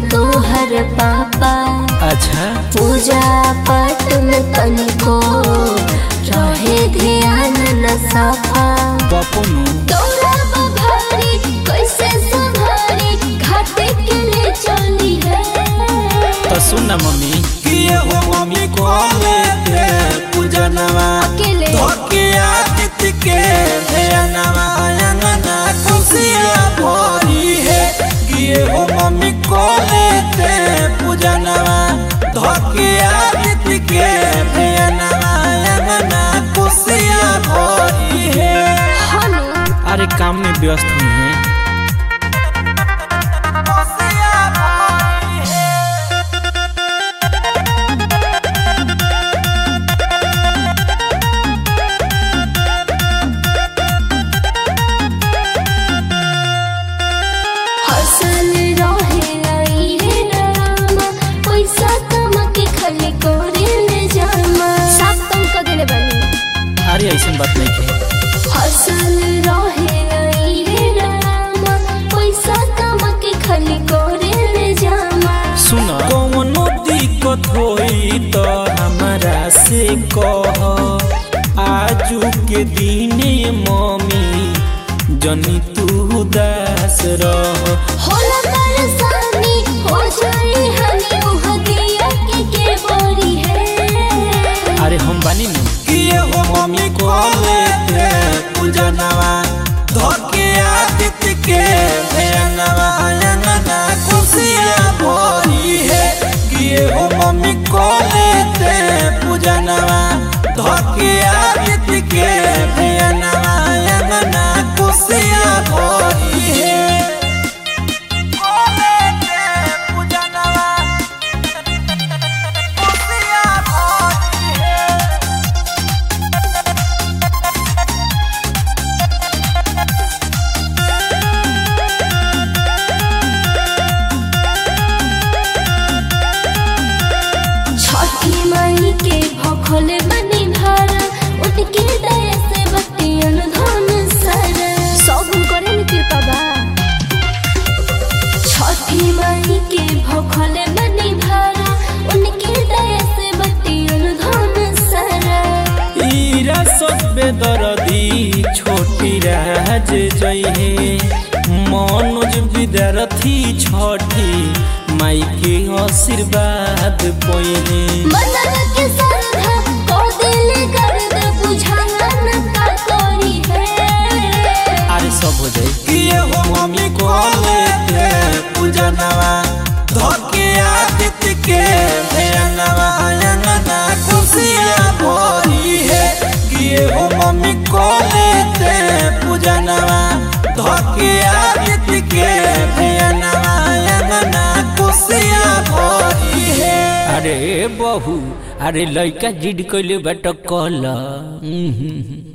तोहर पापा। अच्छा पूजा पाठ में तनिको रहे ध्यान न सफा। बापुनु तोरा बभारी कैसे संभारी घाटे के ले चली है। तो सुन ना मम्मी किए हो मम्मी को लेते पूजनवा अकेले धोके आदित्य के ध्यानवा अंगना खुशियाँ भरी है। किए हो मम्मी को लेते पूजनवा धोके आदित्य के ध्यानवा अंगना खुशियाँ भरी है। अरे काम में व्यस्त हुई हैं। खुशियाँ भरी है। हसल रहे लाई रे रामा पैसा कमा के खाली करे ले जामा। सब तुम को देले बनी। अरे ऐसा बात नहीं है। हसल रहे लाई रे रामा पैसा कमा के खाली करे ले जामा। सुन कौनो दिक्कत होई तो हमारा से कह। आजू के दिने मम्मी जनी तू उदास रह। होला परेशानी हो जाई हनी मुह दिया के बोरी है। अरे हम बानी नु किए हो मम्मी को लेते पूजनवा धोके आदित्य के ध्यानवा अंगना खुशियाँ भरी है। किए हो मम्मी को लेते पूजनवा धोके आदित्य के ध्यानवा अंगना खुशियाँ भरी है। को लेते पूजनवा खुशियाँ भरी है। छठी माई के भखल बनी भारा उनके दया से बतियन धन सारा। सब करे में कृपा बा। छठी माई के भखल बनी भारा उनके दया से बतियन धन सारा। ईरा सब दर्दी छोटी राज जइहे मनोज विद्यार्थी छठी माई के आशीर्वाद पइहे। मनवा के श्रद्धा को दिल गर्द बुझाना न का करी है। अरे सब हो जाए। किए हो मम्मी को लेते पूजनवा धोके आदित्य के ध्यानवा अंगना खुशियाँ भरी है। किए हो मम्मी को लेते पूजनवा धोके आदित्य के ध्यानवा अंगना खुशियाँ भरी है। अरे बहू अरे लड़का जिद कैले बेटा कहला